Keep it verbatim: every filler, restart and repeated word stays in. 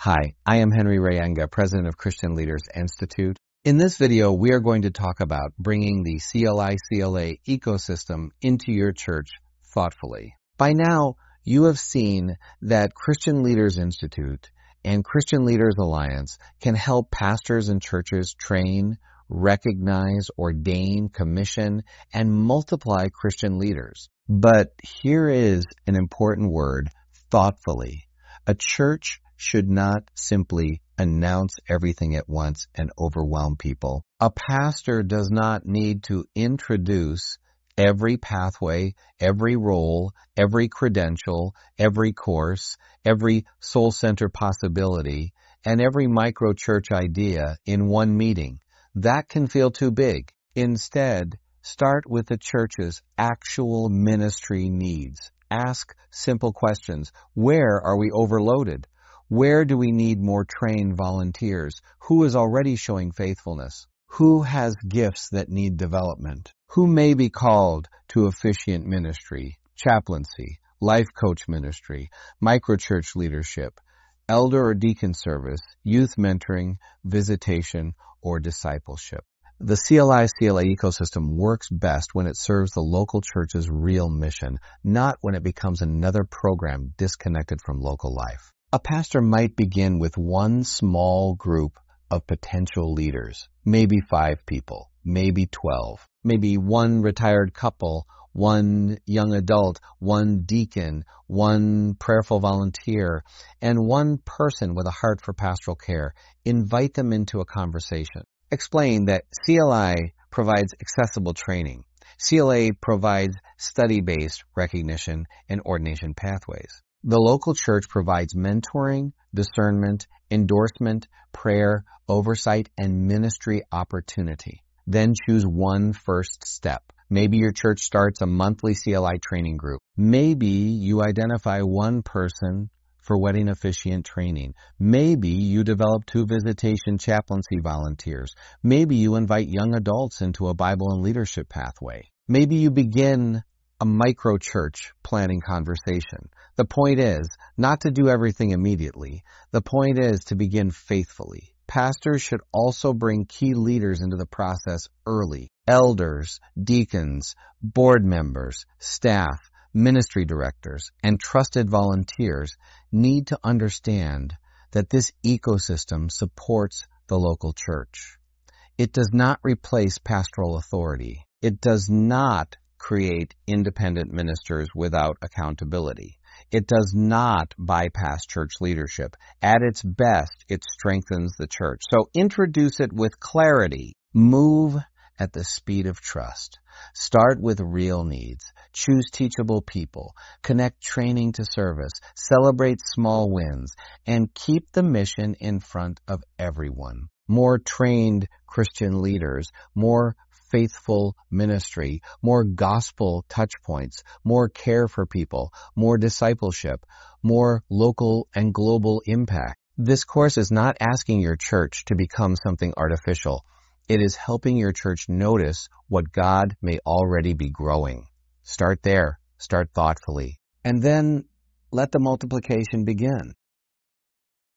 Hi, I am Henry Rayenga, President of Christian Leaders Institute. In this video, we are going to talk about bringing the C L I C L A ecosystem into your church thoughtfully. By now, you have seen that Christian Leaders Institute and Christian Leaders Alliance can help pastors and churches train, recognize, ordain, commission, and multiply Christian leaders. But here is an important word, thoughtfully. A church should not simply announce everything at once and overwhelm people. A pastor does not need to introduce every pathway, every role, every credential, every course, every soul center possibility, and every micro church idea in one meeting. That can feel too big. Instead, start with the church's actual ministry needs. Ask simple questions. Where are we overloaded? Where do we need more trained volunteers? Who is already showing faithfulness? Who has gifts that need development? Who may be called to officiant ministry, chaplaincy, life coach ministry, microchurch leadership, elder or deacon service, youth mentoring, visitation, or discipleship? The C L I C L A ecosystem works best when it serves the local church's real mission, not when it becomes another program disconnected from local life. A pastor might begin with one small group of potential leaders, maybe five people, maybe twelve, maybe one retired couple, one young adult, one deacon, one prayerful volunteer, and one person with a heart for pastoral care. Invite them into a conversation. Explain that C L I provides accessible training. C L A provides study-based recognition and ordination pathways. The local church provides mentoring, discernment, endorsement, prayer, oversight, and ministry opportunity. Then choose one first step. Maybe your church starts a monthly C L I training group. Maybe you identify one person for wedding officiant training. Maybe you develop two visitation chaplaincy volunteers. Maybe you invite young adults into a Bible and leadership pathway. Maybe you begin a micro-church planning conversation. The point is not to do everything immediately. The point is to begin faithfully. Pastors should also bring key leaders into the process early. Elders, deacons, board members, staff, ministry directors, and trusted volunteers need to understand that this ecosystem supports the local church. It does not replace pastoral authority. It does not create independent ministers without accountability. It does not bypass church leadership. At its best, it strengthens the church. So introduce it with clarity. Move at the speed of trust. Start with real needs. Choose teachable people. Connect training to service. Celebrate small wins. And keep the mission in front of everyone. More trained Christian leaders, more faithful ministry, more gospel touch points, more care for people, more discipleship, more local and global impact. This course is not asking your church to become something artificial. It is helping your church notice what God may already be growing. Start there. Start thoughtfully. And then let the multiplication begin.